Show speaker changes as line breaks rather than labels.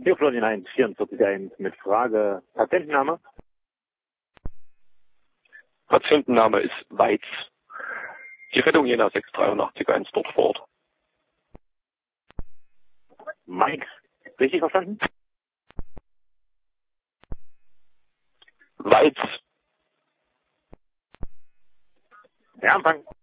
Hier Florian 1, 44.1 mit Frage Patientenname.
Patientenname ist Weiz. Die Rettung Jena 683-1 dort vor Ort.
Mike, richtig verstanden?
Weiz.
Ja, Empfang.